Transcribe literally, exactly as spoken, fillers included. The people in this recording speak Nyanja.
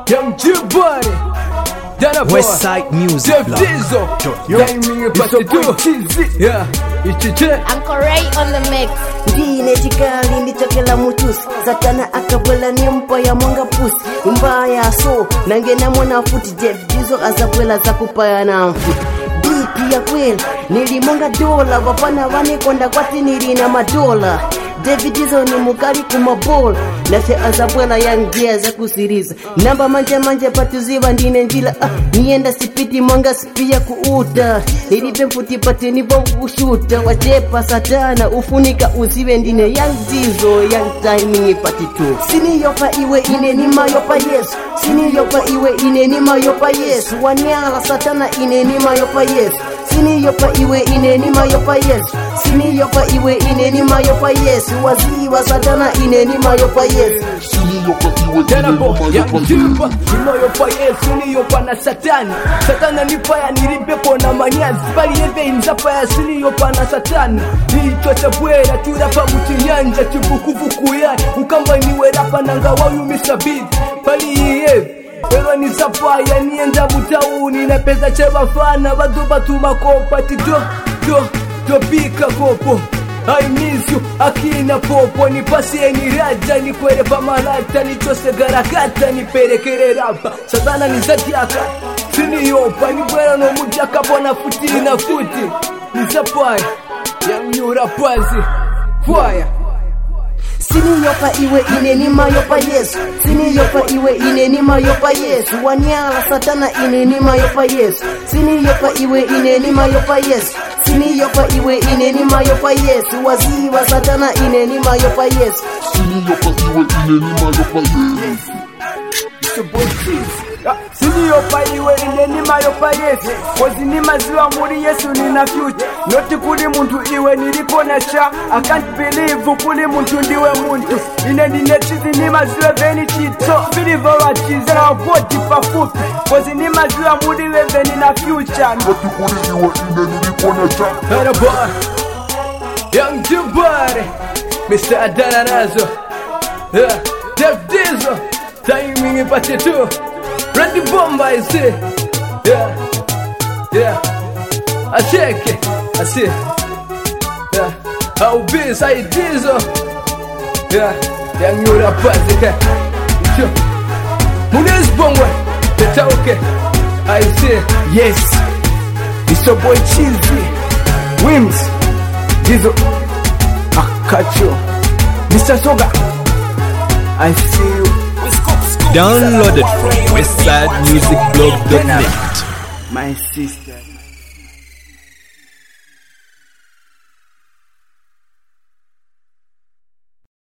Young G-Buddy, West Side Music Jeff Club. Diesel, Timing Party two. Yeah, it's a Uncle Ray on the mix. Ndine chikali ndichokela mutusi Satana akabwela ni mpa ya mwanga pusi Mbaya so nangena mwana futi Jeff Diesel azabwela za kupaya na mfuti Biti ya kweli nilimonga dola Wapana wane konda kwati nilina madola David Diesel ni mukali kumabola Nase azabwela yangia za kusiriza Namba manje manje patuziva ndine njila ah, nienda sipiti mwanga sipia kuuta Nilipe mfuti pati nipo ushuta Wachepa Satana ufunika usiwe ndine Young Diesel Young Timing Party two. Sini yopa iwe ine ni mayopa Yesu Sini yopa iwe ine ni mayopa Yesu Wanyala Satana ine ni mayopa Yesu Sini yopa iwe ine ni mayopa Yesu Sini yopa iwe ine ni mayopa Yesu Waziwa Satana ine ni mayopa Yesu Sini yopa iwe ine ni mayopa Yesu Ni mayopa Yesu ni yopa na Satani Satana nipaya nilipepo na manyazi Bali yeve inzapa ya sini yopa na Satani Nicho chabwera turapa mutinyanja Chibukuvuku ya ukamba niwe rapa nanga wayu misabidi Bali yeve Pero ni sapaya nienda mutauni na pesa cheva fana Baduba tumakopa tido do do bika kopo I miss you akina popo ni pasi ni raja ni kwere pa malata ni chose garakata ni perekere rapa Satana ni zatiaka sini yopa ni bwera no mujaka bona futi na futi ni sapaya yang yura pazi fire Sini yopa iwe ine ni mayopa Yesu Sini yopa iwe ine ni mayopa Yesu Wanyala Satana ine ni mayopa Yesu Sini yopa iwe ine ni mayopa Yesu Sini yopa iwe ine ni mayopa Yesu Waziwa Satana ine ni mayopa Yesu Sini yopa iwe ine ni mayopa Yesu Sini yopa iwe ine ni mayopa Yesu Kozi ni maziwa muri Yesu ni na future Noti kuli muntu iwe niliko na cha I can't believe kuli muntu ndiwe muntu Ine ni netizi ni maziwa veni chito Believe wa chize na wapoti pafupi Kozi ni maziwa muri we veni na future Noti kuli iwe ine niliko na cha Hera boy Young G-Buddy Mister Adana Nazo Yeah, Jeff Diesel Timing Party two. Randy Bomba I see. Yeah, yeah. I check it, I see. Yeah, I'll be inside Diesel. Yeah, young you the pass it. Munes Bomba, it's okay. I see. Yes, it's your boy Cheesy. Wims, Diesel. I catch you, Mister Soga. I see you. Downloaded from westside music blog dot net. My sister.